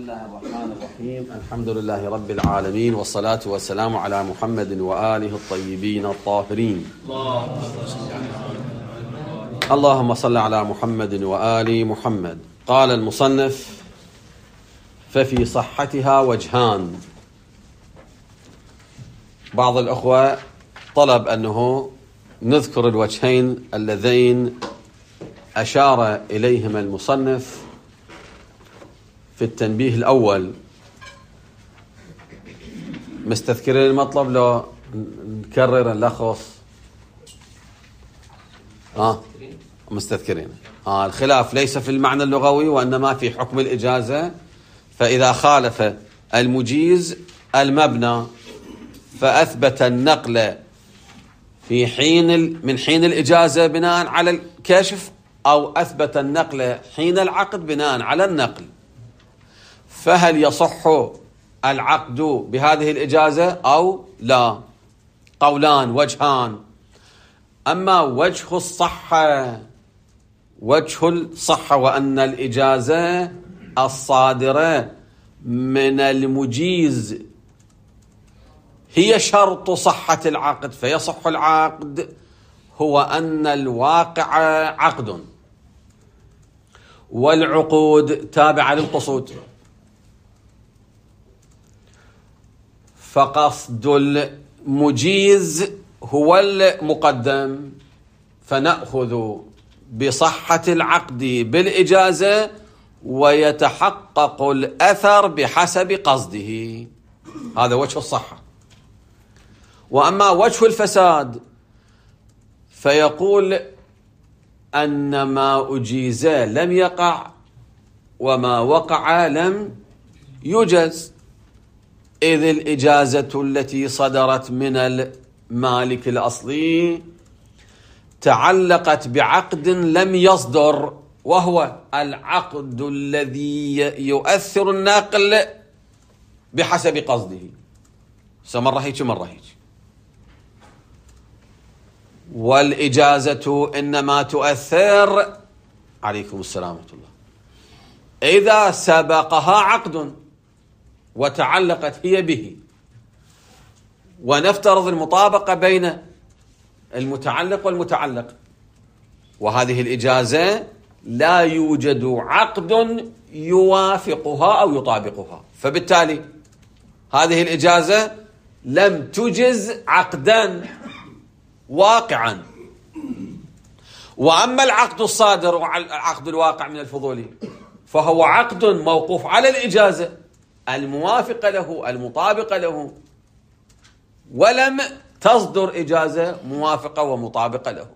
الله الرحمن الرحيم. الحمد لله رب العالمين، والصلاة والسلام على محمد وآله الطيبين الطاهرين. اللهم صل على محمد وآل محمد. قال المصنف: ففي صحتها وجهان. بعض الأخوة طلب أنه نذكر الوجهين اللذين أشار إليهما المصنف في التنبيه الأول. مستذكرين المطلب لو نكرر نلخص؟ مستذكرين. الخلاف ليس في المعنى اللغوي وإنما في حكم الإجازة. فإذا خالف المجيز المبنى فأثبت النقل من حين الإجازة بناء على الكشف، أو أثبت النقل حين العقد بناء على النقل، فهل يصح العقد بهذه الإجازة أو لا؟ قولان، وجهان. أما وجه الصحة وأن الإجازة الصادرة من المجيز هي شرط صحة العقد فيصح العقد، هو أن الواقع عقد، والعقود تابعة للقصود، فقصد المجيز هو المقدم، فنأخذ بصحة العقد بالإجازة ويتحقق الأثر بحسب قصده. هذا وجه الصحة. وأما وجه الفساد فيقول أن ما أجيز لم يقع وما وقع لم يجز، إذ الإجازة التي صدرت من المالك الأصلي تعلقت بعقد لم يصدر، وهو العقد الذي يؤثر الناقل بحسب قصده. مرة هيك مرة هيك. والإجازة إنما تؤثر، عليكم السلام ورحمة الله، إذا سبقها عقد وتعلقت هي به، ونفترض المطابقة بين المتعلق والمتعلق، وهذه الإجازة لا يوجد عقد يوافقها أو يطابقها، فبالتالي هذه الإجازة لم تجز عقدا واقعا. وأما العقد الصادر والعقد الواقع من الفضولي فهو عقد موقوف على الإجازة الموافقة له المطابقة له، ولم تصدر إجازة موافقة ومطابقة له.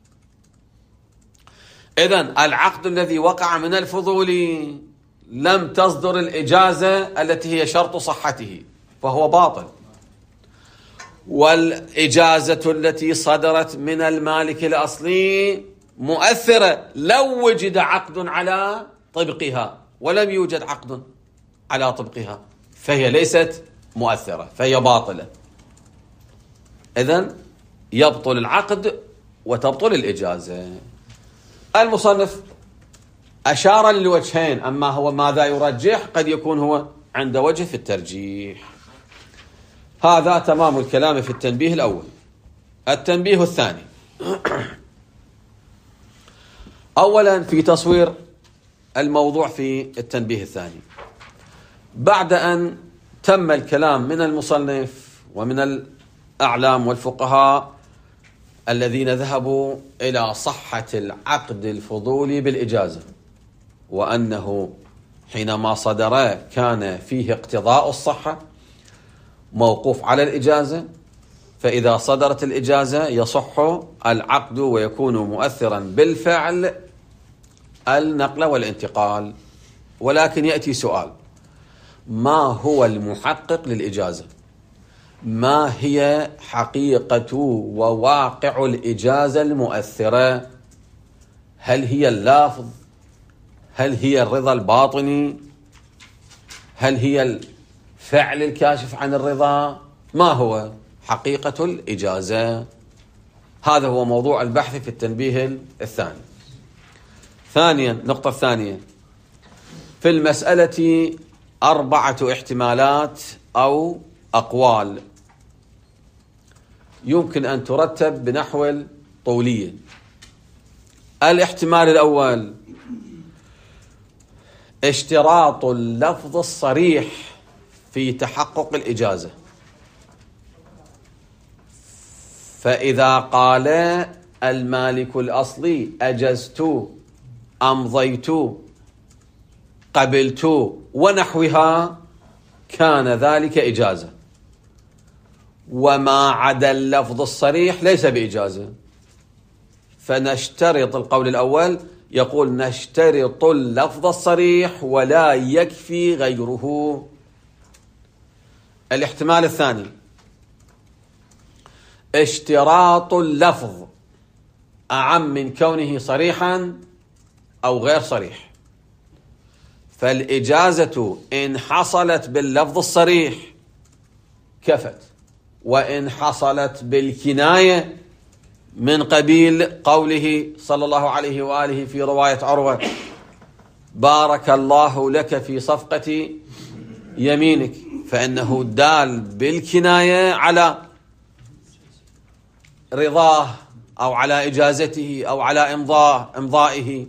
إذن العقد الذي وقع من الفضولي لم تصدر الإجازة التي هي شرط صحته، فهو باطل. والإجازة التي صدرت من المالك الأصلي مؤثرة لو وجد عقد على طبقها، ولم يوجد عقد على طبقها فهي ليست مؤثرة، فهي باطلة. إذن يبطل العقد وتبطل الإجازة. المصنف أشار للوجهين، أما هو ماذا يرجح قد يكون هو عند وجه في الترجيح. هذا تمام الكلام في التنبيه الأول. التنبيه الثاني: أولا في تصوير الموضوع في التنبيه الثاني، بعد أن تم الكلام من المصنف ومن الأعلام والفقهاء الذين ذهبوا إلى صحة العقد الفضولي بالإجازة، وأنه حينما صدر كان فيه اقتضاء الصحة موقوف على الإجازة، فإذا صدرت الإجازة يصح العقد ويكون مؤثرا بالفعل النقل والانتقال. ولكن يأتي سؤال: ما هو المحقق للإجازة؟ ما هي حقيقة وواقع الإجازة المؤثرة؟ هل هي اللفظ؟ هل هي الرضا الباطني؟ هل هي الفعل الكاشف عن الرضا؟ ما هو حقيقة الإجازة؟ هذا هو موضوع البحث في التنبيه الثاني. ثانيا، نقطة ثانية في المسألة 4 احتمالات أو أقوال يمكن أن ترتب بنحو طولي. الاحتمال الأول: اشتراط اللفظ الصريح في تحقق الإجازة. فإذا قال المالك الأصلي أجزت، أمضيت، قبلت ونحوها، كان ذلك إجازة. وما عدا اللفظ الصريح ليس بإجازة. فنشترط، القول الأول يقول نشترط اللفظ الصريح ولا يكفي غيره. الاحتمال الثاني: اشتراط اللفظ أعم من كونه صريحا أو غير صريح. فالإجازة إن حصلت باللفظ الصريح كفت، وإن حصلت بالكناية من قبيل قوله صلى الله عليه وآله في رواية عروة: بارك الله لك في صفقة يمينك، فإنه دال بالكناية على رضاه أو على إجازته أو على إمضائه،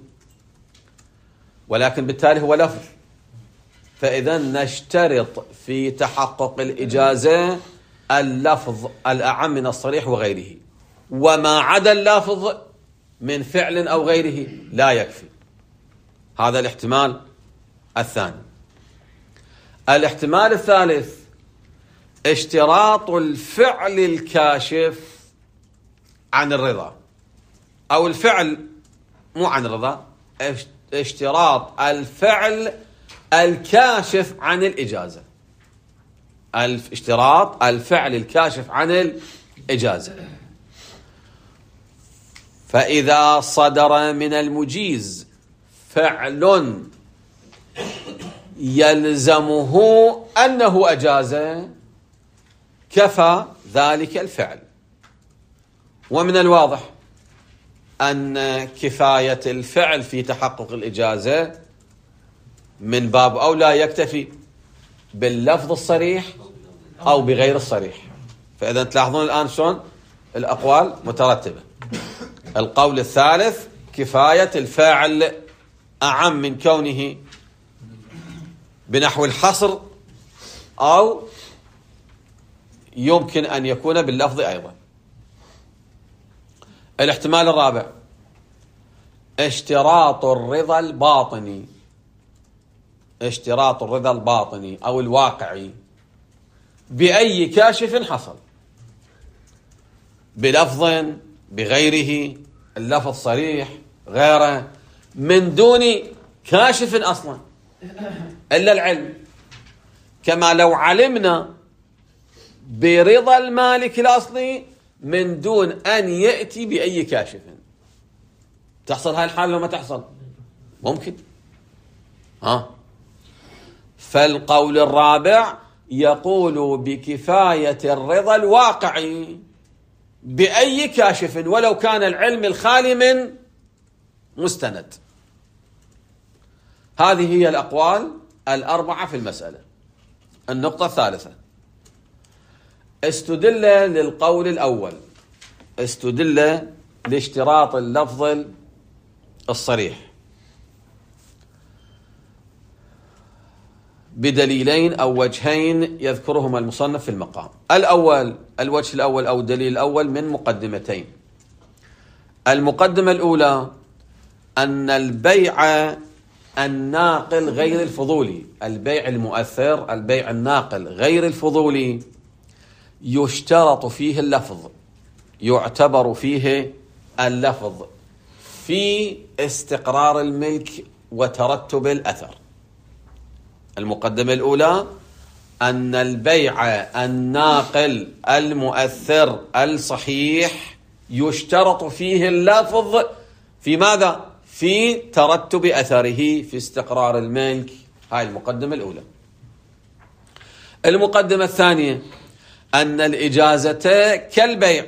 ولكن بالتالي هو لفظ. فإذا نشترط في تحقق الإجازة اللفظ الأعم من الصريح وغيره، وما عدا اللفظ من فعل أو غيره لا يكفي. هذا الاحتمال الثاني. الاحتمال الثالث: اشتراط الفعل الكاشف عن الرضا، أو الفعل مو عن الرضا، اشتراط الفعل الكاشف عن الإجازة. اشتراط الفعل الكاشف عن الإجازة. فإذا صدر من المجيز فعل يلزمه أنه أجاز، كفى ذلك الفعل. ومن الواضح أن كفاية الفعل في تحقق الإجازة من باب أولى يكتفي باللفظ الصريح أو بغير الصريح. فإذا تلاحظون الآن شلون الأقوال مترتبة. القول الثالث: كفاية الفاعل أعم من كونه بنحو الحصر، أو يمكن أن يكون باللفظ أيضا. الاحتمال الرابع: اشتراط الرضا الباطني. اشتراط الرضا الباطني أو الواقعي بأي كاشف حصل، بلفظ بغيره، اللفظ صريح غيره، من دون كاشف أصلا إلا العلم. كما لو علمنا برضا المالك الأصلي من دون أن يأتي بأي كاشف. تحصل هاي الحالة لو ما تحصل؟ ممكن. فالقول الرابع يقول بكفاية الرضا الواقعي بأي كاشف ولو كان العلم الخالي من مستند. هذه هي الأقوال 4 في المسألة. النقطة الثالثة: استدل للقول الأول، استدل لاشتراط اللفظ الصريح بدليلين أو وجهين يذكرهما المصنف في المقام. الوجه الأول أو الدليل الأول من مقدمتين. المقدمة الأولى أن البيع الناقل غير الفضولي، البيع المؤثر، البيع الناقل غير الفضولي، يشترط فيه اللفظ، يعتبر فيه اللفظ في استقرار الملك وترتب الأثر. المقدمة الأولى أن البيع الناقل المؤثر الصحيح يشترط فيه اللفظ في ماذا؟ في ترتب أثره، في استقرار الملك. هاي المقدمة الأولى. المقدمة الثانية أن الإجازة كالبيع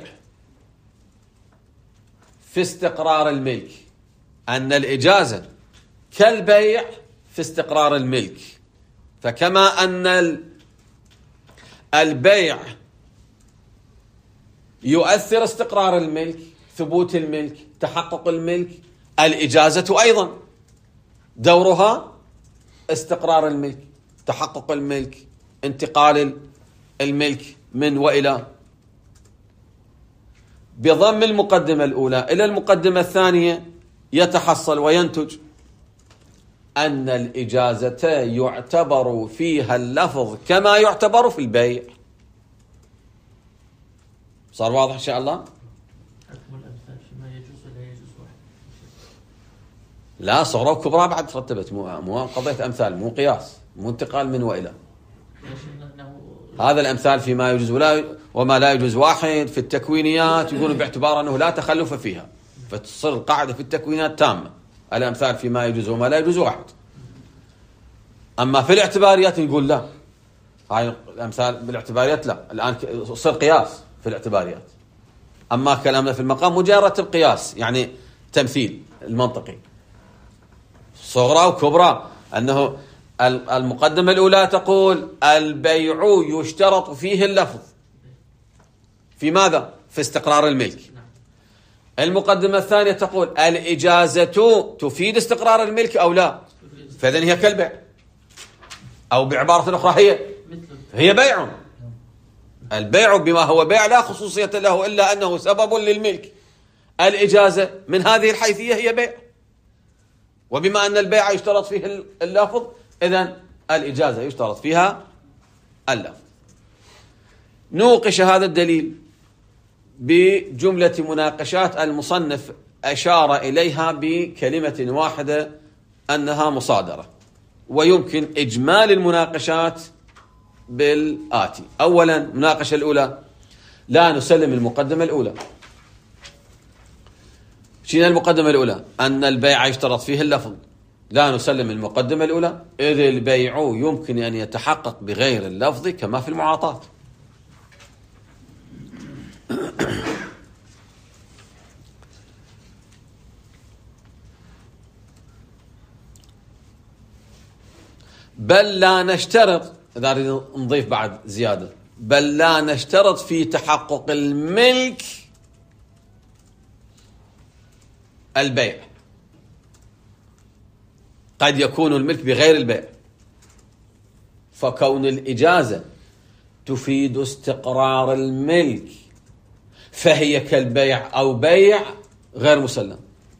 في استقرار الملك، أن الإجازة كالبيع في استقرار الملك. فكما أن البيع يؤثر استقرار الملك، ثبوت الملك، تحقق الملك، الإجازة أيضا دورها استقرار الملك، تحقق الملك، انتقال الملك من وإلى. بضم المقدمة الأولى إلى المقدمة الثانية يتحصل وينتج أن الإجازة يعتبر فيها اللفظ كما يعتبر في البيع. صار واضح إن شاء الله؟ لا، صغرى وكبرى بعد ترتبت، مو قضية أمثال، مو قياس، مو انتقال من وإلى. هذا الأمثال فيما يجوز وما لا يجوز. واحد في التكوينيات يقولون باعتبار أنه لا تخلف فيها، فتصير القاعدة في التكوينات تامة، الأمثال فيما يجوز وما لا يجوز واحد. أما في الاعتباريات نقول لا، هاي الأمثال بالاعتباريات لا، الآن صار قياس في الاعتباريات. أما كلامنا في المقام مجرد القياس، يعني تمثيل المنطقي. صغرى وكبرى، أنه المقدمة الأولى تقول البيع يشترط فيه اللفظ في ماذا؟ في استقرار الملك. المقدمة الثانية تقول الإجازة تفيد استقرار الملك أو لا، فإذن هي كالبيع، أو بعبارة أخرى هي بيع. البيع بما هو بيع لا خصوصية له إلا أنه سبب للملك. الإجازة من هذه الحيثية هي بيع، وبما أن البيع يشترط فيه اللفظ إذن الإجازة يشترط فيها اللفظ. نوقش هذا الدليل بجملة مناقشات المصنف أشار إليها بكلمة واحدة أنها مصادرة، ويمكن إجمال المناقشات بالآتي. أولا، المناقشة الأولى لا نسلم المقدمة الأولى. شنو المقدمة الأولى؟ أن البيع يشترط فيه اللفظ. لا نسلم المقدمة الأولى إذ البيع يمكن أن يتحقق بغير اللفظ كما في المعاطاة. بل لا نشترط، إذا نضيف بعد زيادة، بل لا نشترط في تحقق الملك البيع، قد يكون الملك بغير البيع، فكون الإجازة تفيد استقرار الملك فهي كالبيع أو بيع غير مسلم،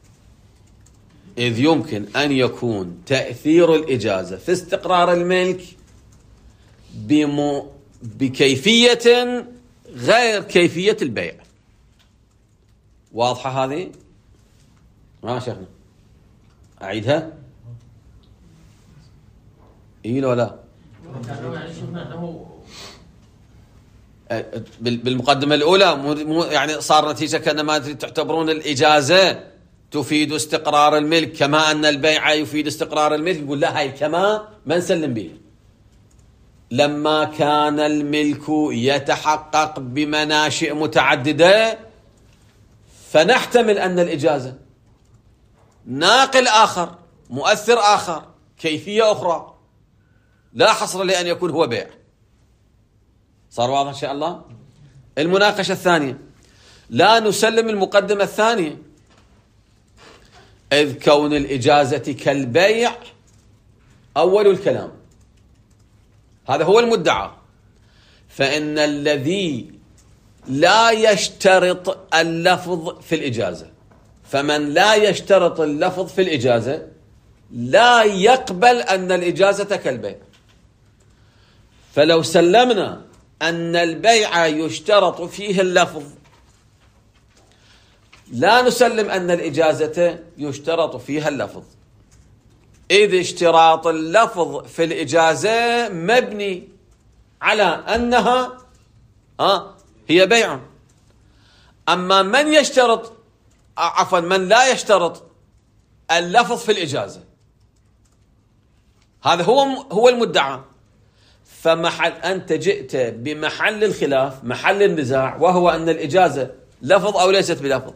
إذ يمكن أن يكون تأثير الإجازة في استقرار الملك بكيفية غير كيفية البيع. واضحة هذه؟ ما شيخنا أعيدها؟ إيه لو لا؟ بالمقدمة الأولى مو يعني صار نتيجة كأنما تعتبرون الإجازة تفيد استقرار الملك كما أن البيع يفيد استقرار الملك. يقول لا، هاي كما ما نسلم به. لما كان الملك يتحقق بمناشئ متعددة فنحتمل أن الإجازة ناقل آخر، مؤثر آخر، كيفية أخرى، لا حصر لأن يكون هو بيع. صار واضح إن شاء الله؟ المناقشة الثانية لا نسلم المقدمة الثانية إذ كون الإجازة كالبيع أول الكلام، هذا هو المدعى. فإن الذي لا يشترط اللفظ في الإجازة، فمن لا يشترط اللفظ في الإجازة لا يقبل أن الإجازة كالبيع. فلو سلمنا أن البيع يشترط فيه اللفظ لا نسلم أن الإجازة يشترط فيها اللفظ، إذ اشتراط اللفظ في الإجازة مبني على أنها هي بيع. أما من يشترط من لا يشترط اللفظ في الإجازة، هذا هو المدعى. فمحل أنت جئت بمحل الخلاف، محل النزاع، وهو أن الإجازة لفظ أو ليست بلفظ،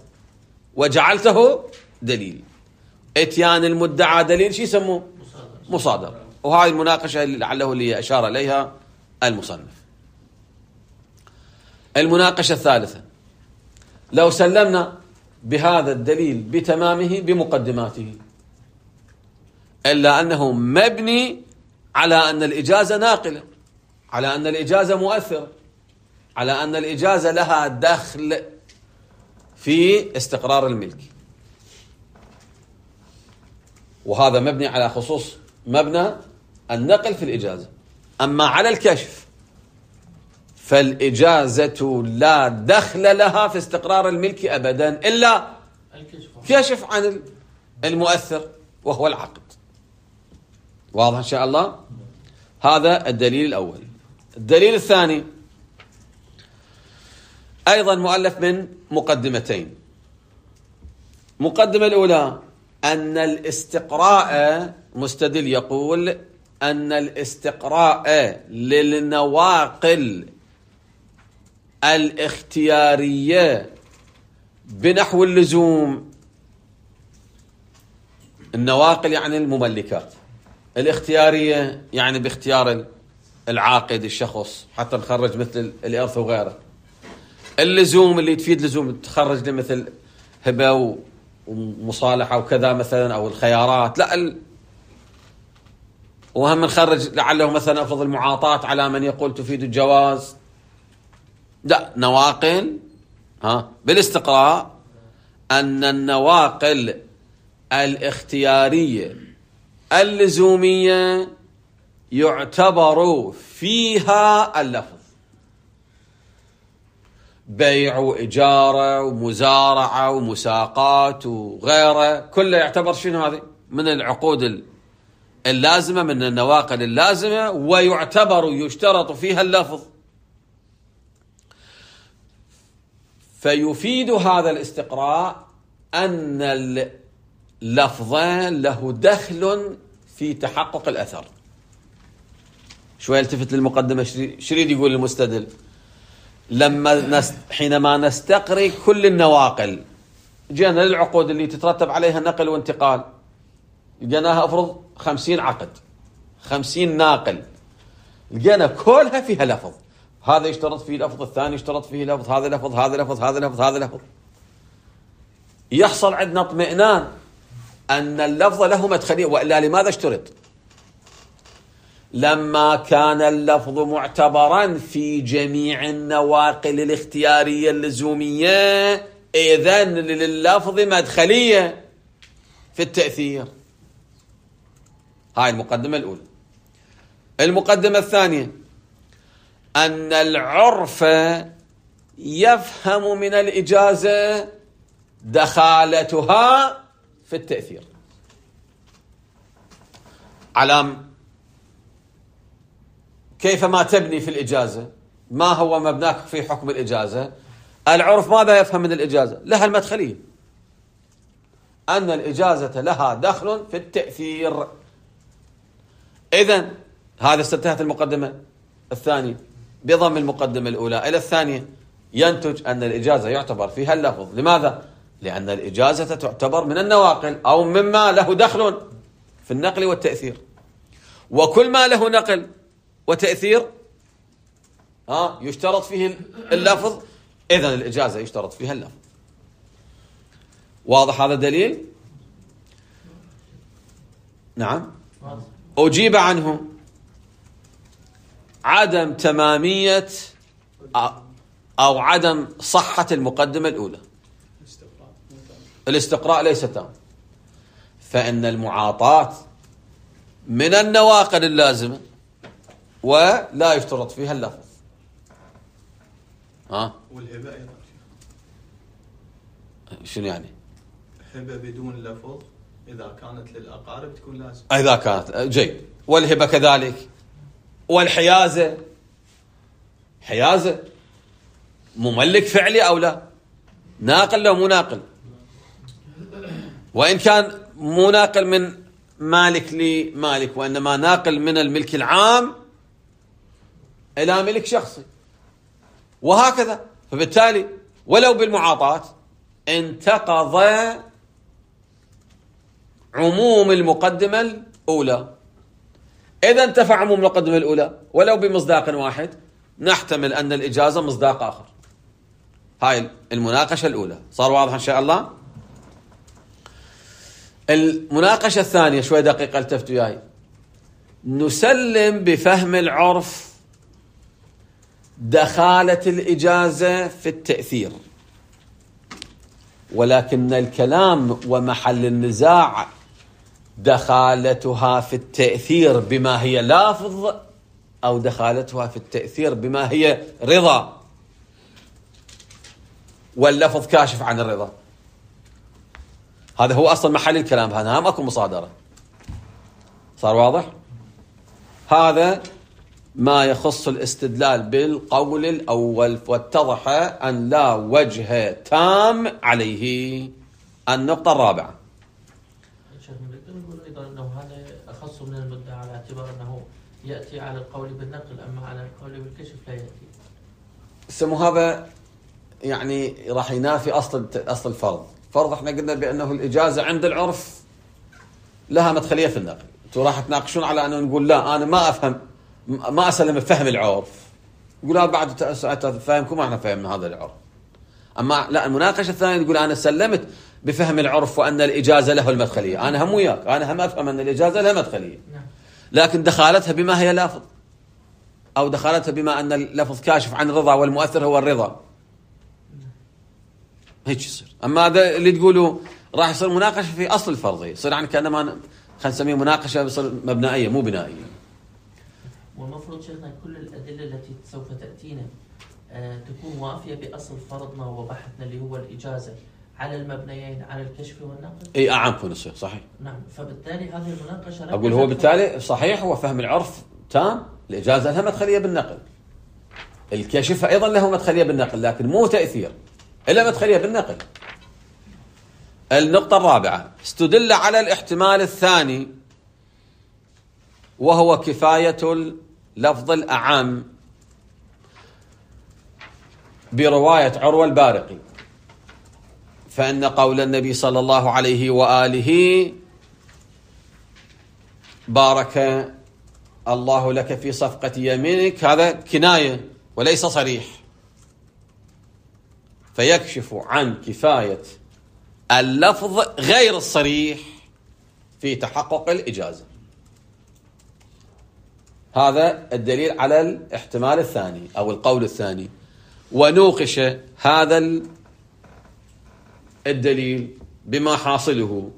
وجعلته دليل. اتيان المدعى دليل شو يسموه؟ مصادرة. وهذه المناقشة لعله اللي أشار إليها المصنف. المناقشة الثالثة: لو سلمنا بهذا الدليل بتمامه بمقدماته، إلا أنه مبني على أن الإجازة ناقلة، على أن الإجازة مؤثرة، على أن الإجازة لها دخل في استقرار الملك، وهذا مبني على خصوص مبنى النقل في الإجازة. أما على الكشف فالإجازة لا دخل لها في استقرار الملك أبدا إلا كشف عن المؤثر وهو العقد. واضح إن شاء الله؟ هذا الدليل الأول. الدليل الثاني أيضا مؤلف من مقدمتين. مقدمة الأولى أن الاستقراء، مستدل يقول أن الاستقراء للنواقل الاختيارية بنحو اللزوم، النواقل يعني المملكات، الاختيارية يعني باختيار العاقد الشخص حتى نخرج مثل الإرث وغيره، اللزوم اللي تفيد لزوم تخرج مثل هبة ومصالحة وكذا مثلا، أو الخيارات، لا وهم نخرج لعله مثلا أفضل المعاطاة على من يقول تفيد الجواز، لا نواقل بالاستقراء أن النواقل الاختيارية اللزومية يعتبر فيها اللفظ، بيع وإجارة ومزارعة ومساقات وغيره كله يعتبر شنو هذه من العقود اللازمة، من النواقل اللازمة، ويعتبر يشترط فيها اللفظ. فيفيد هذا الاستقراء أن اللفظ له دخل في تحقق الأثر. شوي التفت للمقدمة، شريد يقول المستدل حينما نستقري كل النواقل، جينا للعقود اللي تترتب عليها نقل وانتقال، لقيناها افرض 50 عقد، 50 ناقل، لقينا كلها فيها لفظ، هذا يشترط فيه لفظ، الثاني يشترط فيه لفظ، هذا لفظ، هذا لفظ، هذا لفظ، هذا لفظ، يحصل عندنا اطمئنان أن اللفظ له مدخلية. وإلا لماذا اشترط؟ لما كان اللفظ معتبرا في جميع النواقل الاختيارية اللزومية، إذن لللفظ مدخلية في التأثير. هاي المقدمة الأولى. المقدمة الثانية أن العرف يفهم من الإجازة دخالتها في التأثير. علام كيفما تبني في الإجازة، ما هو مبناك في حكم الإجازة؟ العرف ماذا يفهم من الإجازة؟ لها المدخلية، أن الإجازة لها دخل في التأثير. إذن هذا استنتهت المقدمة الثانية بضم المقدمة الأولى إلى الثانية، ينتج أن الإجازة يعتبر فيها اللفظ. لماذا؟ لأن الإجازة تعتبر من النواقل أو مما له دخل في النقل والتأثير، وكل ما له نقل وتأثير يشترط فيه اللفظ، إذن الإجازة يشترط فيها اللفظ. واضح هذا الدليل؟ نعم. أجيب عنه عدم تمامية أو عدم صحة المقدمة الأولى. الاستقراء ليس تام، فإن المعاطاة من النواقل اللازمة ولا يشترط فيها اللفظ. والهبة أيضا شنو يعني؟ هبة بدون لفظ إذا كانت للأقارب تكون لازم. إذا كانت جيد. والهبة كذلك. والحيازة، حيازة مملك فعلي أو لا؟ ناقل لو مو ناقل، وإن كان مو ناقل من مالك لمالك، وإنما ناقل من الملك العام إلى ملك شخصي، وهكذا. فبالتالي ولو بالمعاطاة انتقض عموم المقدمة الأولى، إذا انتفع عموم المقدمة الأولى ولو بمصداق واحد، نحتمل أن الإجازة مصداق آخر. هاي المناقشة الأولى. صار واضح إن شاء الله؟ المناقشة الثانية شوي دقيقة التفتوا وياي. نسلم بفهم العرف دخالة الإجازة في التأثير، ولكن الكلام ومحل النزاع دخالتها في التأثير بما هي لافظ أو دخالتها في التأثير بما هي رضا، واللفظ كاشف عن الرضا. هذا هو أصل محل الكلام، هذا ماكو مصادرة. صار واضح؟ هذا ما يخص الاستدلال بالقول الأول، واتضح أن لا وجه تام عليه. النقطة الرابعة، شيخ نقدر نقول أيضا أنه هذا أخص من المدعى على اعتبار أنه يأتي على القول بالنقل، أما على القول بالكشف لا يأتي. سمو هذا يعني راح ينافي أصل الفرض. فرض احنا قلنا بأنه الإجازة عند العرف لها مدخلية في النقل. انتوا راح تناقشون على أنه نقول لا أنا ما أفهم، ما أسلم بفهم العرف. يقول لا بعد فاهمكم، ما احنا فهمنا هذا العرف. أما لا، المناقشة الثانية تقول أنا سلمت بفهم العرف وأن الإجازة له المدخلية. أنا هم وياك، أنا هم أفهم أن الإجازة لها مدخلية، لكن دخالتها بما هي لافظ، أو دخالتها بما أن اللفظ كاشف عن الرضا والمؤثر هو الرضا. هيك يصير. أما هذا اللي تقولوا راح يصير مناقشة في أصل الفرض، يصير يعني كأنما خلينا نسميه مناقشة بصير مبنائية مو بنائية. والمفروض شيخنا كل الأدلة التي سوف تأتينا تكون وافية بأصل فرضنا وبحثنا اللي هو الإجازة على المبنيين على الكشف والنقل. اي اعمكم يصير صحيح. نعم، فبالتالي هذه المناقشة اقول هو بالتالي صحيح، هو فهم العرف تام. الإجازة لها مدخلية بالنقل، الكشف أيضا له مدخلية بالنقل، لكن مو تأثير إلا مدخلية بالنقل. النقطة الرابعة، استدل على الاحتمال الثاني وهو كفاية اللفظ الأعم برواية عروة البارقي، فإن قول النبي صلى الله عليه وآله بارك الله لك في صفقة يمينك، هذا كناية وليس صريح، فيكشف عن كفاية اللفظ غير الصريح في تحقق الإجازة. هذا الدليل على الاحتمال الثاني أو القول الثاني. ونوقش هذا الدليل بما حاصله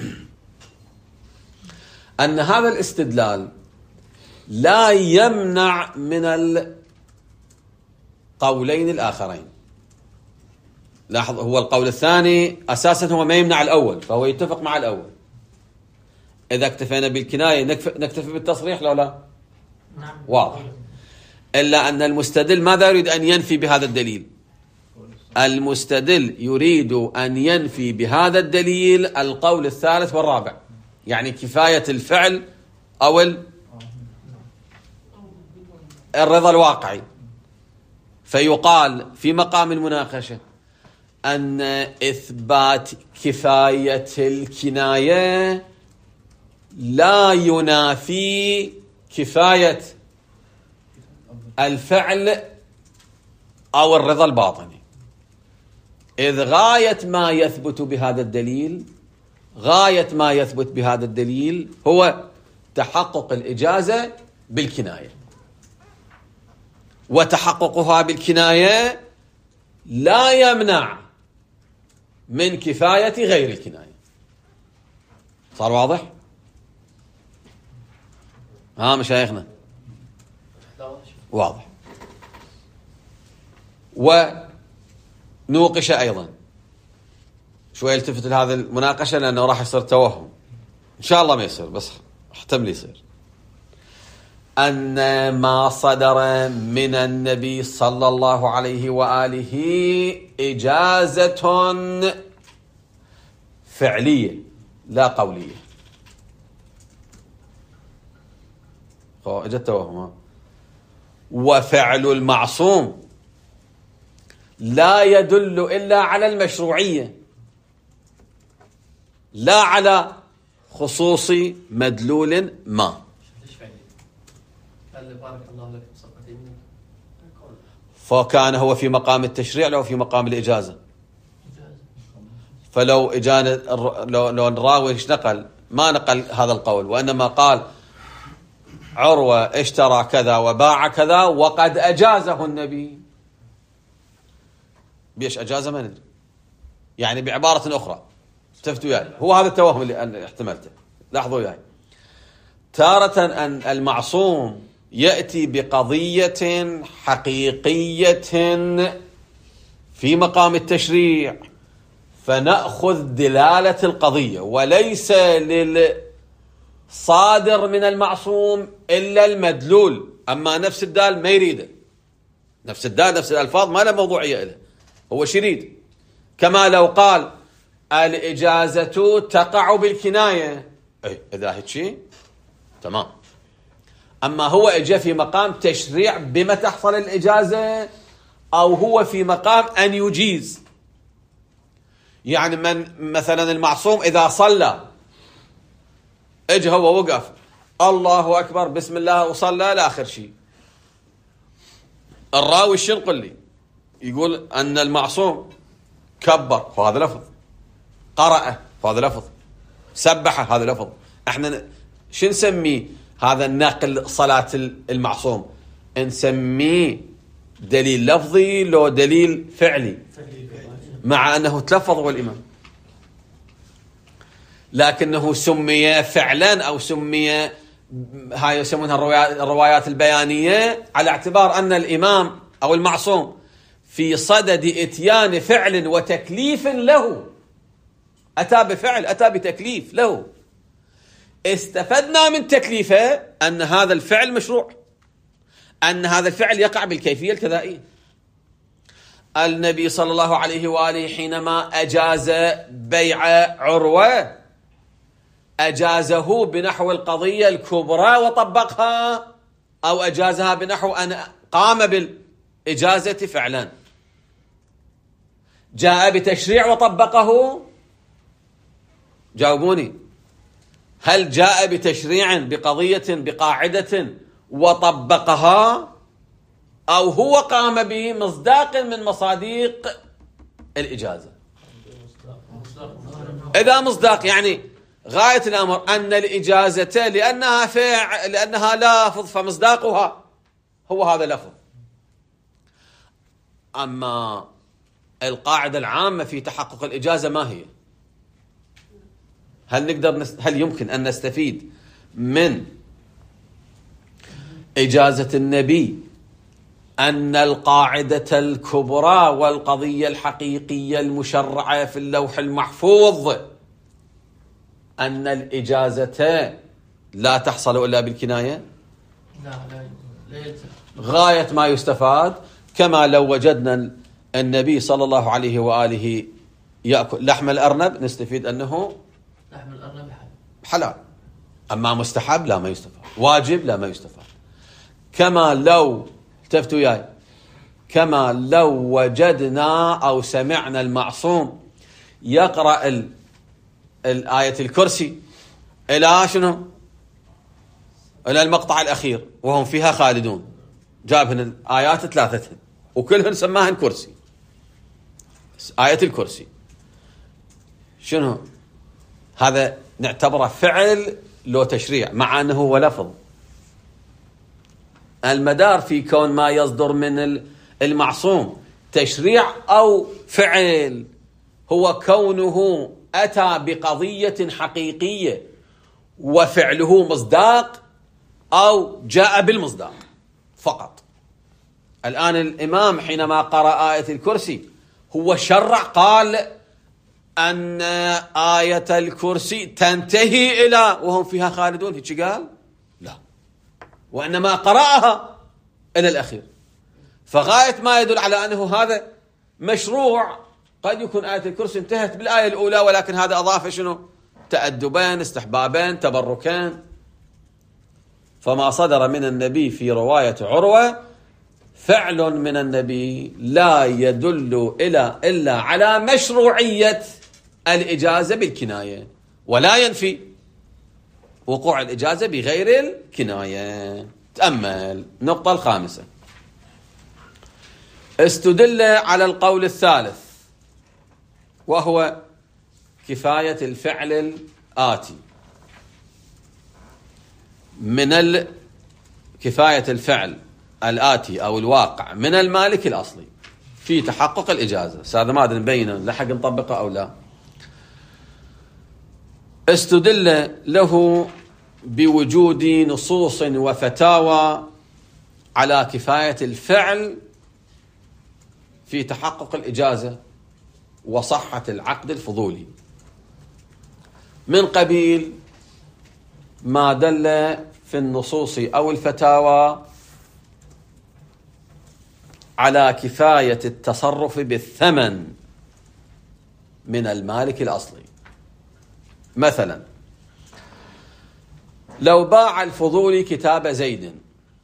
أن هذا الاستدلال لا يمنع من القولين الآخرين. لاحظ، هو القول الثاني أساسا هو ما يمنع الأول، فهو يتفق مع الأول. إذا اكتفينا بالكناية نكتفي بالتصريح لو لا؟ نعم. واضح. إلا أن المستدل ماذا يريد أن ينفي بهذا الدليل؟ المستدل يريد أن ينفي بهذا الدليل القول الثالث والرابع، يعني كفاية الفعل أو الرضا الواقعي. فيقال في مقام المناقشة أن إثبات كفاية الكناية لا ينافي كفاية الفعل أو الرضا الباطني، إذ غاية ما يثبت بهذا الدليل هو تحقق الإجازة بالكناية، وتحققها بالكناية لا يمنع من كفاية غير الكناية. صار واضح؟ ها مشايخنا؟ واضح. ونوقش أيضا شوي، التفت لهذه المناقشة لأنه راح يصير توهم، إن شاء الله ما يصير بس احتمل يصير، أن ما صدر من النبي صلى الله عليه وآله إجازة فعلية لا قولية. اجت توهم. وفعل المعصوم لا يدل إلا على المشروعية لا على خصوص مدلول ما. قال بارك الله لك بصفة يمينك. فكان هو في مقام التشريع لو في مقام الإجازة. فلو إجانا لو الراوي ايش نقل، ما نقل هذا القول، وإنما قال عروة اشترى كذا وباع كذا وقد أجازه النبي. بيش أجازه ما ندري، يعني بعبارة أخرى تفتوا وياي، هو هذا التوهم اللي أنا احتملته. لاحظوا وياي، تارة أن المعصوم يأتي بقضية حقيقية في مقام التشريع فنأخذ دلالة القضية، وليس للصادر من المعصوم إلا المدلول. أما نفس الدال ما يريده، نفس الدال نفس الألفاظ ما له موضوعية له، هو شريد. كما لو قال الإجازة تقع بالكناية، إذا هيك شيء تمام. أما هو إجا في مقام تشريع بما تحصل الإجازة، أو هو في مقام أن يجيز. يعني من مثلا المعصوم إذا صلى إجا هو وقف الله أكبر بسم الله وصلى لآخر شيء، الراوي شو ينقل لي؟ يقول أن المعصوم كبر فهذا لفظ، قرأ فهذا لفظ، سبح هذا لفظ. احنا شو نسميه هذا النقل صلاة المعصوم؟ نسميه دليل لفظي لو دليل فعلي، مع أنه تلفظ هو الإمام، لكنه سمي فعلا أو سمي، هاي يسمونها الروايات البيانية، على اعتبار أن الإمام أو المعصوم في صدد إتيان فعل وتكليف له، أتى بفعل أتى بتكليف له، استفدنا من تكليفه أن هذا الفعل مشروع، أن هذا الفعل يقع بالكيفية الكذائية. النبي صلى الله عليه وآله حينما أجاز بيع عروة أجازه بنحو القضية الكبرى وطبقها، أو أجازها بنحو أن قام بالإجازة فعلا، جاء بتشريع وطبقه؟ جاوبوني، هل جاء بتشريع بقضية بقاعدة وطبقها، أو هو قام بمصداق من مصاديق الإجازة؟ إذا مصداق يعني غاية الأمر أن الإجازة لأنها فعل لأنها لافظ فمصداقها هو هذا لفظ. أما القاعدة العامة في تحقق الإجازة ما هي؟ هل يمكن أن نستفيد من إجازة النبي أن القاعدة الكبرى والقضية الحقيقية المشرعة في اللوح المحفوظ أن الإجازة لا تحصل إلا بالكناية؟ لا يلزم. غاية ما يستفاد، كما لو وجدنا النبي صلى الله عليه وآله يأكل لحم الأرنب، نستفيد أنه لحم الأرنب حلال. أما مستحب لا ما يستفاد، واجب لا ما يستفاد. كما لو التفتوا وياي، كما لو وجدنا أو سمعنا المعصوم يقرأ الآية الكرسي إلى شنو؟ إلى المقطع الأخير وهم فيها خالدون، جابهن الآيات ثلاثتهن وكلهن سماهن كرسي، آية الكرسي. شنو هذا؟ نعتبره فعل لو تشريع، مع أنه هو لفظ. المدار في كون ما يصدر من المعصوم تشريع أو فعل هو كونه أتى بقضية حقيقية وفعله مصداق أو جاء بالمصداق فقط. الآن الإمام حينما قرأ آية الكرسي هو شرع، قال أن آية الكرسي تنتهي إلى وهم فيها خالدون، هيك قال؟ لا، وإنما قرأها إلى الأخير. فغاية ما يدل على أنه هذا مشروع. قد يكون آية الكرسي انتهت بالآية الأولى، ولكن هذا أضاف شنو؟ تأدبين، استحبابين، تبركين. فما صدر من النبي في رواية عروة فعل من النبي لا يدل إلا على مشروعية الإجازة بالكناية، ولا ينفي وقوع الإجازة بغير الكناية. تأمل النقطة الخامسة. استدل على القول الثالث وهو كفاية الفعل الآتي من كفاية الفعل الآتي أو الواقع من المالك الأصلي في تحقق الإجازة. هذا ما أدري نبينه لحق نطبقه أو لا. استدل له بوجود نصوص وفتاوى على كفاية الفعل في تحقق الإجازة وصحة العقد الفضولي، من قبيل ما دل في النصوص أو الفتاوى على كفاية التصرف بالثمن من المالك الأصلي. مثلا لو باع الفضولي كتاب زيد،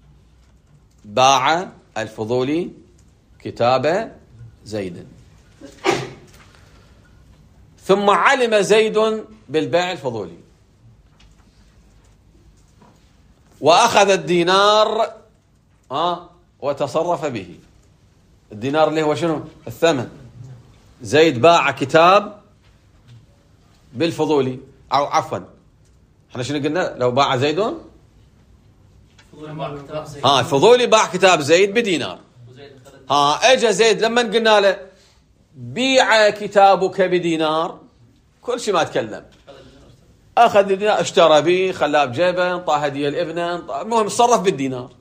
باع الفضولي كتاب زيد، ثم علم زيد بالبيع الفضولي وأخذ الدينار وتصرف به. الدينار اللي هو شنو؟ الثمن. زيد باع كتاب بالفضولي، أو عفوا احنا شنو قلنا؟ لو باع زيد الفضولي باع كتاب زيد بدينار. اجى زيد لما قلنا له بيع كتابك بدينار، كل شيء ما تكلم، اخذ الدينار اشترى به، خلاه بجيبه، انطاه هديه لابنه، المهم تصرف بالدينار.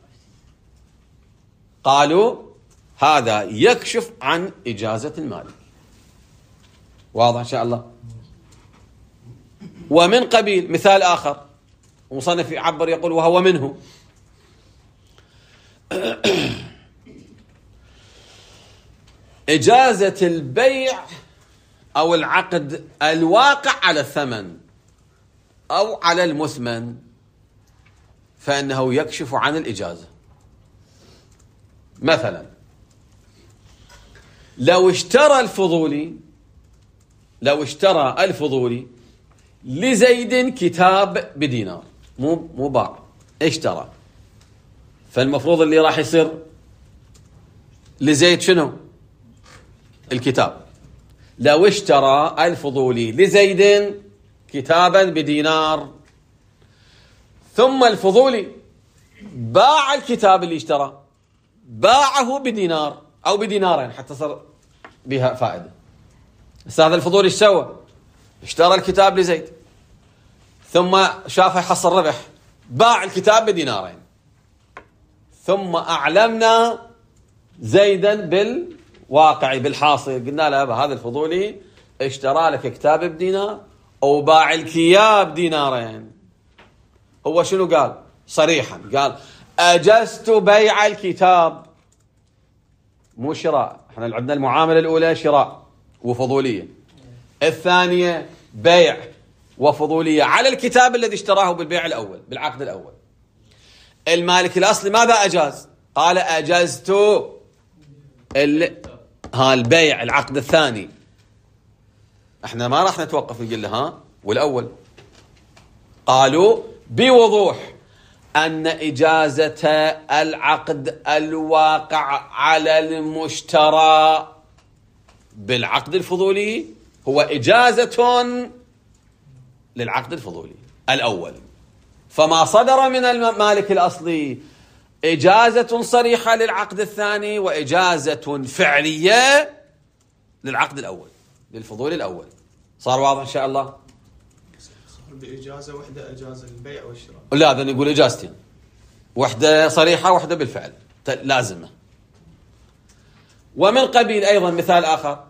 قالوا هذا يكشف عن إجازة المالك. واضح إن شاء الله. ومن قبيل مثال آخر مصنف يعبر يقول وهو منه إجازة البيع أو العقد الواقع على الثمن أو على المثمن، فإنه يكشف عن الإجازة. مثلا لو اشترى الفضولي لزيد كتاب بدينار، مو باع، اشترى، فالمفروض اللي راح يصير لزيد شنو؟ الكتاب. لو اشترى الفضولي لزيد كتابا بدينار ثم الفضولي باع الكتاب اللي اشترى، باعه بدينار أو بدينارين حتى صار بها فائدة. بس هذا الفضولي ايش سوى؟ اشترى الكتاب لزيد ثم شافه يحصل ربح، باع الكتاب بدينارين، ثم أعلمنا زيدا بالواقع بالحاصل، قلنا له هذا الفضولي اشترى لك كتاب بدينار أو باع الكياب دينارين. هو شنو قال؟ صريحا قال أجزت بيع الكتاب، مو شراء. احنا عندنا المعاملة الأولى شراء وفضولية، الثانية بيع وفضولية على الكتاب الذي اشتراه بالبيع الأول بالعقد الأول. المالك الأصلي ماذا أجاز؟ قال أجزت البيع العقد الثاني. احنا ما راح نتوقف نقول له والأول. قالوا بوضوح أن إجازة العقد الواقع على المشترى بالعقد الفضولي هو إجازة للعقد الفضولي الأول، فما صدر من المالك الأصلي إجازة صريحة للعقد الثاني وإجازة فعلية للعقد الأول للفضولي الأول. صار واضح إن شاء الله؟ بإجازة واحدة أجاز البيع والشراء؟ لا، هذا نقول إجازتين، واحدة صريحة واحدة بالفعل لازمة. ومن قبيل أيضا مثال آخر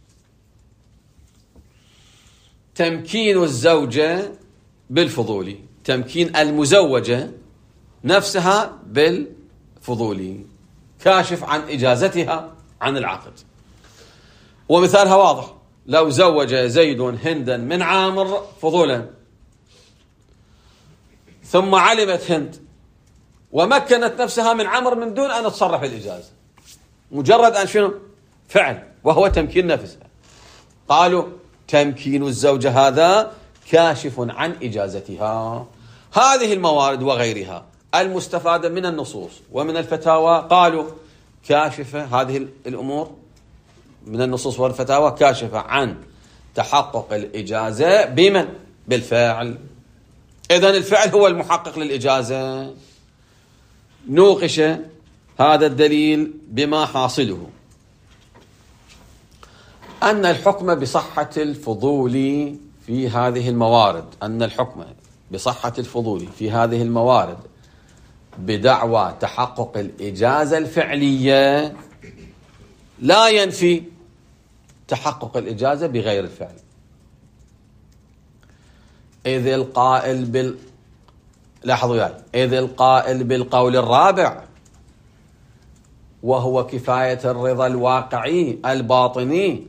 تمكين الزوجة بالفضولي، تمكين المزوجة نفسها بالفضولي كاشف عن إجازتها عن العقد. ومثالها واضح، لو زوج زيد هندا من عامر فضولا ثم علمت هند ومكنت نفسها من عمر من دون أن تصرف الإجازة، مجرد أن شنو؟ فعل، وهو تمكين نفسها. قالوا تمكين الزوجة هذا كاشف عن إجازتها. هذه الموارد وغيرها المستفادة من النصوص ومن الفتاوى قالوا كاشفة هذه الأمور من النصوص والفتاوى كاشفة عن تحقق الإجازة بمن؟ بالفعل. إذن الفعل هو المحقق للإجازة. نوقش هذا الدليل بما حاصله أن الحكم بصحة الفضول في هذه الموارد، أن الحكم بصحة الفضول في هذه الموارد بدعوى تحقق الإجازة الفعلية لا ينفي تحقق الإجازة بغير الفعل. إذ القائل بالقول الرابع وهو كفاية الرضا الواقعي الباطني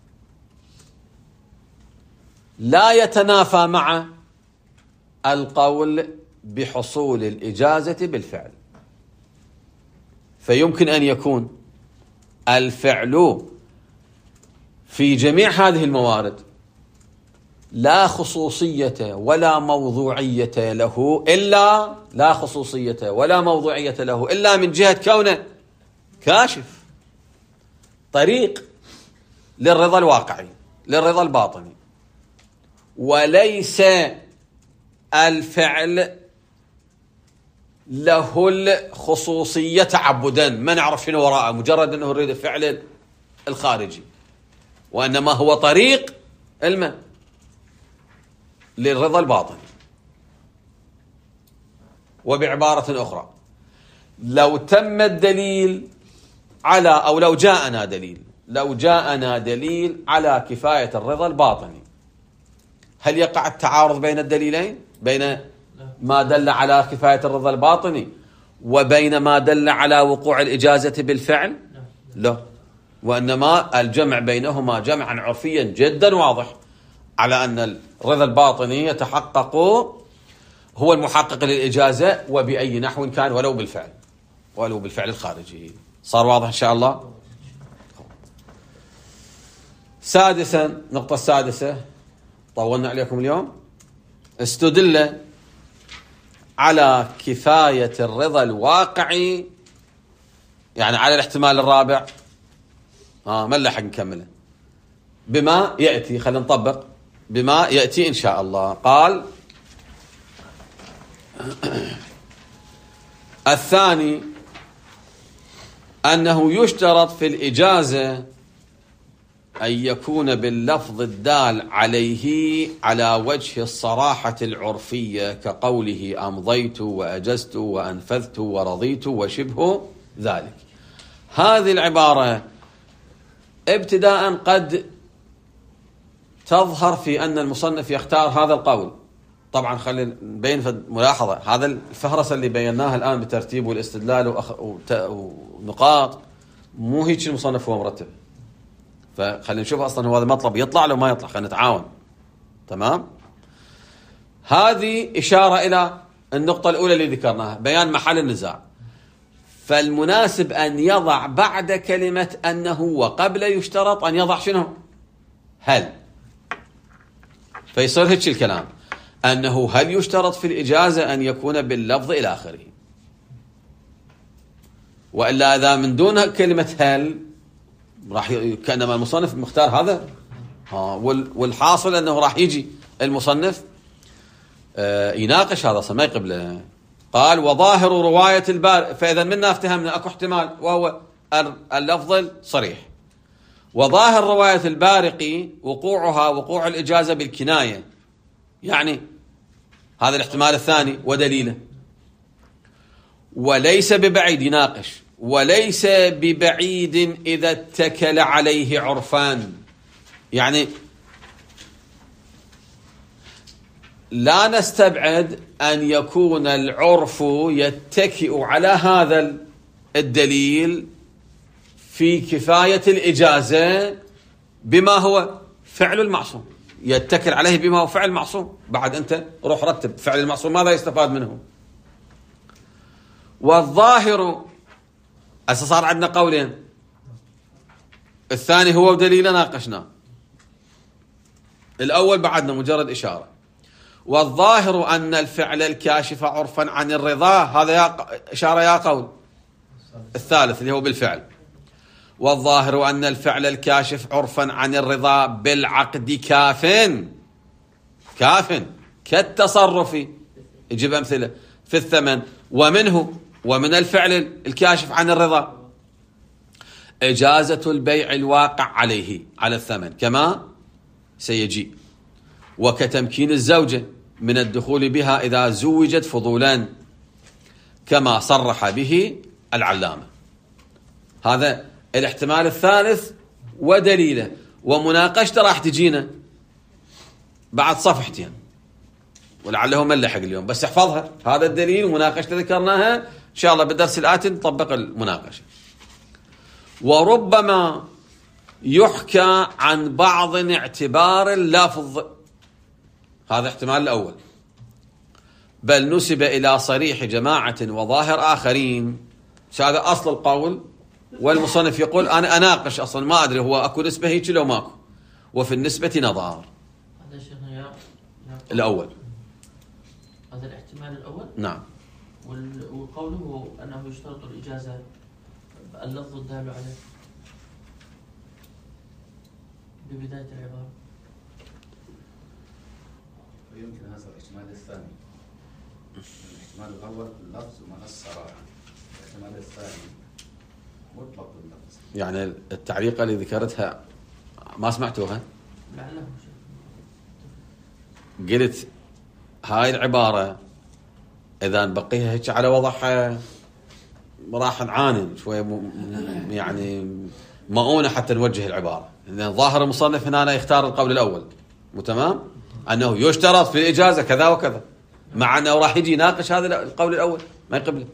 لا يتنافى مع القول بحصول الإجازة بالفعل. فيمكن أن يكون الفعل في جميع هذه الموارد لا خصوصية ولا موضوعية له إلا من جهة كونه كاشف طريق للرضا الواقعي للرضا الباطني، وليس الفعل له الخصوصية تعبدا ما نعرف شنو وراءه مجرد أنه يريد الفعل الخارجي، وإنما هو طريق للرضا الباطني. وبعبارة أخرى لو تم الدليل على أو لو جاءنا دليل على كفاية الرضا الباطني، هل يقع التعارض بين الدليلين بين ما دل على كفاية الرضا الباطني وبين ما دل على وقوع الإجازة بالفعل؟ لا، وإنما الجمع بينهما جمعا عرفيا جدا واضح على أن الرضا الباطني يتحقق هو المحقق للإجازة وبأي نحو كان ولو بالفعل الخارجي. صار واضح إن شاء الله؟ سادسا، النقطة السادسة طولنا عليكم اليوم، استدل على كفاية الرضا الواقعي يعني على الاحتمال الرابع ما نلحق نكمله بما يأتي. خلينا نطبق بما يأتي إن شاء الله. قال الثاني أنه يشترط في الإجازة أن يكون باللفظ الدال عليه على وجه الصراحة العرفية كقوله أمضيت وأجزت وأنفذت ورضيت وشبه ذلك. هذه العبارة ابتداء قد تظهر في أن المصنف يختار هذا القول. طبعا خلينا نبين في ملاحظة، هذا الفهرسة اللي بيناها الآن بترتيب والاستدلال ونقاط مو هيك المصنف هو مرتب، فخلينا نشوف أصلا هو هذا مطلب يطلع له ما يطلع، خلينا نتعاون. تمام. هذه إشارة إلى النقطة الأولى اللي ذكرناها، بيان محل النزاع. فالمناسب أن يضع بعد كلمة أنه وقبل يشترط أن يضع شنو؟ هل. فيصير هيك الكلام أنه هل يشترط في الإجازة أن يكون باللفظ إلى آخره، وإلا إذا من دون كلمة هل راح كأنما المصنف مختار هذا. والحاصل أنه راح يجي المصنف يناقش هذا ما يقبله. قال وظاهر رواية البارقي، فإذا منا افتهمنا أكو احتمال وهو اللفظ الصريح. وظاهر رواية البارقي وقوع الإجازة بالكناية، يعني هذا الاحتمال الثاني ودليله. وليس ببعيد يناقش، وليس ببعيد إذا اتكل عليه عرفان، يعني لا نستبعد أن يكون العرف يتكئ على هذا الدليل في كفاية الإجازة بما هو فعل المعصوم، يتكل عليه بما هو فعل معصوم. بعد أنت روح رتب فعل المعصوم ماذا يستفاد منه. والظاهر صار عندنا قولين، الثاني هو دليل ناقشناه، الأول بعدنا مجرد إشارة. والظاهر أن الفعل الكاشف عرفا عن الرضا، هذا إشارة يا قول الثالث اللي هو بالفعل. والظاهر أن الفعل الكاشف عرفا عن الرضا بالعقد كاف كالتصرف، يجيب أمثلة في الثمن. ومن الفعل الكاشف عن الرضا إجازة البيع الواقع على الثمن كما سيجي، وكتمكين الزوجة من الدخول بها إذا زوجت فضولا كما صرح به العلامة. هذا الاحتمال الثالث ودليله، ومناقشته راح تجينا بعد صفحتين ولعله ملحق اليوم، بس احفظها. هذا الدليل ومناقشته ذكرناها، إن شاء الله بالدرس الآتي نطبق المناقشة. وربما يحكى عن بعض اعتبار اللفظ، هذا احتمال الأول، بل نسب إلى صريح جماعة وظاهر آخرين. هذا أصل القول، والمصنف يقول أنا أناقش أصلا ما أدري هو أكو نسبة هيك لو ماكو، وفي النسبة نظار. هذا شيخنا الأول، هذا الاحتمال الأول. نعم. وقوله أنه يشترط الإجازة اللفظ الدال عليه ببداية العبارة. ويمكن هذا الاحتمال الثاني. الاحتمال الأول اللفظ مع الصراحة، الاحتمال الثاني مطلق اللفظ. يعني التعليقة اللي ذكرتها ما سمعتوها؟ لعله قلت هاي العبارة إذا نبقيها هيك على وضعها راح نعاني شوية، يعني مؤونة حتى نوجه العبارة. لأن ظاهر المصنف هنا يختار القول الأول، تمام، أنه يشترط في الإجازة كذا وكذا، مع أنه راح يجي يناقش هذا القول الأول ما يقبله.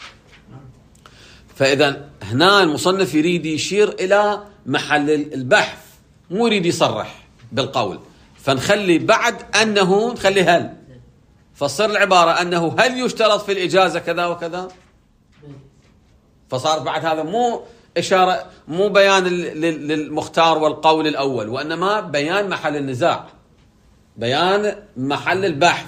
فإذا هنا المصنف يريد يشير إلى محل البحث، مو يريد يصرح بالقول، فنخلي بعد أنه نخلي هل، فصير العبارة أنه هل يشترط في الإجازة كذا وكذا، فصار بعد هذا مو إشارة، مو بيان للمختار والقول الأول، وإنما بيان محل النزاع، بيان محل البحث.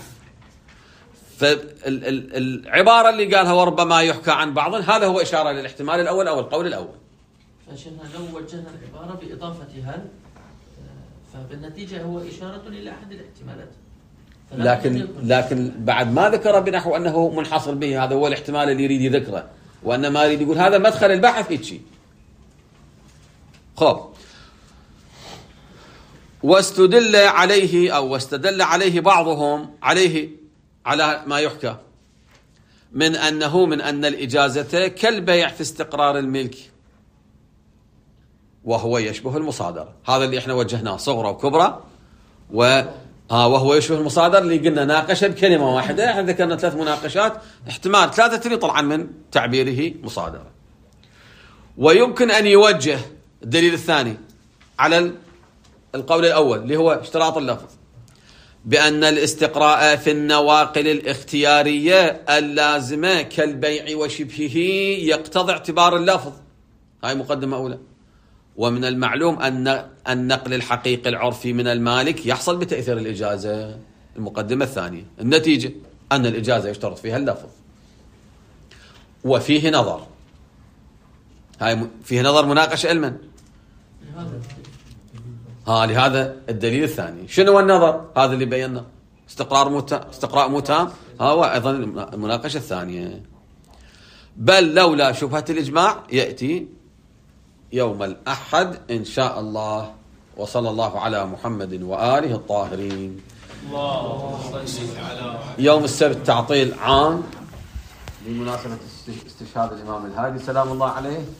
فالعبارة اللي قالها وربما يحكى عن بعض، هذا هو إشارة للاحتمال الأول أو القول الأول. فشيخنا لو وجهنا العبارة بإضافة هل، فبالنتيجة هو إشارة إلى أحد الاحتمالات. لكن بعد ما ذكر بنحو أنه منحصر به، هذا هو الاحتمال اللي يريد يذكره، وأنما يريد يقول هذا مدخل البحث هيك. خب، واستدل عليه بعضهم على ما يحكى من أن الإجازة كالبيع في استقرار الملك، وهو يشبه المصادرة. هذا اللي احنا وجهناه صغرى وكبرى، وهو يشبه المصادرة اللي قلنا ناقشه بكلمة واحدة. احنا ذكرنا 3 مناقشات، احتمال 3 اللي طلعا من تعبيره مصادرة. ويمكن أن يوجه الدليل الثاني على القول الأول اللي هو اشتراط اللفظ، بأن الاستقراء في النواقل الاختيارية اللازمة كالبيع وشبهه يقتضي اعتبار اللفظ. هاي مقدمة أولى. ومن المعلوم أن النقل الحقيقي العرفي من المالك يحصل بتأثير الإجازة. المقدمة الثانية، النتيجة أن الإجازة يشترط فيها اللفظ، وفيه نظر. هاي فيه نظر مناقشة علما. لهذا الدليل الثاني. شنو النظر؟ هذا اللي بينا، استقراء متام. هو أيضا المناقشة الثانية. بل لولا شبهة الإجماع يأتي يوم الأحد إن شاء الله. وصلى الله على محمد وآله الطاهرين. يوم السبت تعطيل عام بمناسبة استشهاد الإمام الهادي سلام الله عليه.